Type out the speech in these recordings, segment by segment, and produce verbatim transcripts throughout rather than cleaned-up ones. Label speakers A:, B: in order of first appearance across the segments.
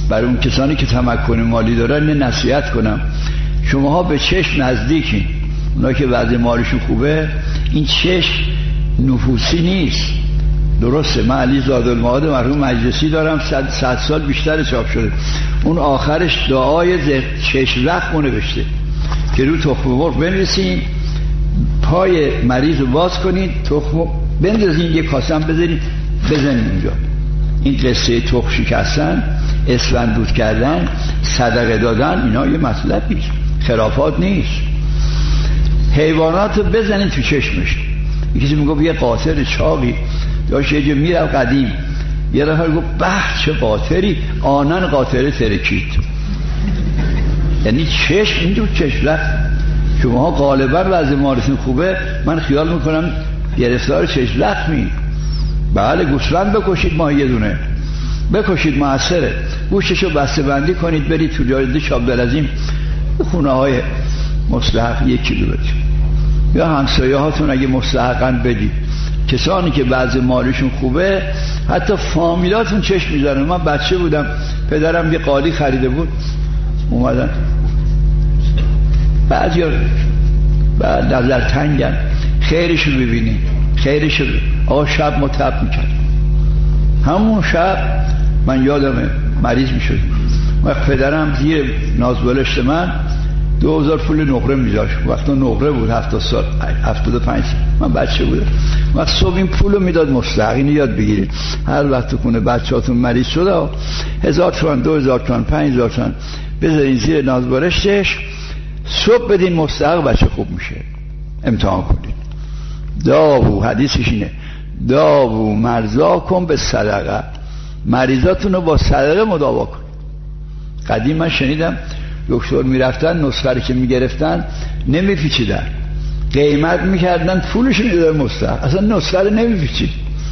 A: برای اون کسانی که تمکن مالی دارن نصیحت کنم، شماها به چشم نزدیکین، اونا که وضع مالشون خوبه، این چشم نفوسی نیست. درسته، من علی زادالمعاد مرحوم مجلسی دارم، صد, صد سال بیشتر چاپ شده، اون آخرش دعای چشم زخم نوشته که رو تخم مرغ بنویسین، پای مریض رو باز کنید، تخم بندازین، یه کاسه بذارین بزنین اونجا. این قصه تخم شکستن، اسفند دود کردن، صدقه دادن، اینا یه مطلبی خرافات نیست. حیوانات رو بزنین تو چشمش. یکی میگه یه قاطر چاقی داشت یه جا میرم قدیم، یه نفر گفت به چه قاطری، آنن قاطره ترکید. یعنی چشم این تو چشم رفت. شما غالبا وضع مالتون خوبه، من خیال میکنم گرفتار چشم لخمی. بله گوسفند بکشید، ماه یه دونه بکشید موثره، گوشتشو بسته بندی کنید، برید تو جاده شابدالعظیم خونه های مستحق یک کیلو بدید، یا همسایه هاتون اگه مستحقاً بدید. کسانی که وضع مالشون خوبه، حتی فامیلاتون چشم میذارن. من بچه بودم، پدرم یه قالی خریده بود، اومدن بعضی ها بعد نظر تنگن، خیرشو ببینید، خیرشو ببینید. آقا شب ما تب میکرد، همون شب من یادمه مریض میشد، وقت پدرم زیر نازبالشت من دو هزار پول نقره میذاشت. وقتا نقره بود، هفتاد سال هفتاد و پنج من بچه بودم. وقت صبح این پولو میداد مستحق. اینو یاد بگیرید، هر وقت کنه بچه‌هاتون مریض شده هزار تومان، دو هزار تومان، پنج هزار تومان بذارین زیر نازبالشتش، صبح بدین مستحق، بچه خوب میشه. امتحان کنید. داوو حدیثش اینه، داوو مرضاکم به صدقه، مریضاتون رو با صدقه مداوا کن. قدیم من شنیدم دکتر میرفتن نسخه که میگرفتن نمیپیچیدن، قیمت میکردن پولش میداد مستحق، اصلا نسخه رو نمیپیچید،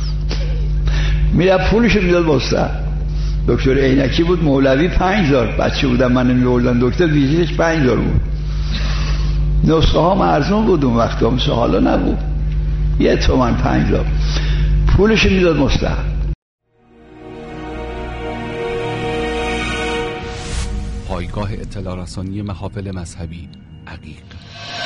A: میرفت پولش میداد مستحق. دکتر عینکی بود مولوی، پنج هزار بچه بودم من نمیوردن دکتر، ویزیتش پنج هزار بود. نسخه ها ارزون بود اون وقتا، مثل حالا نبود، یه تومن پنج هزار پولش میداد مستحق.
B: پایگاه اطلاع رسانی محافل مذهبی عقیق.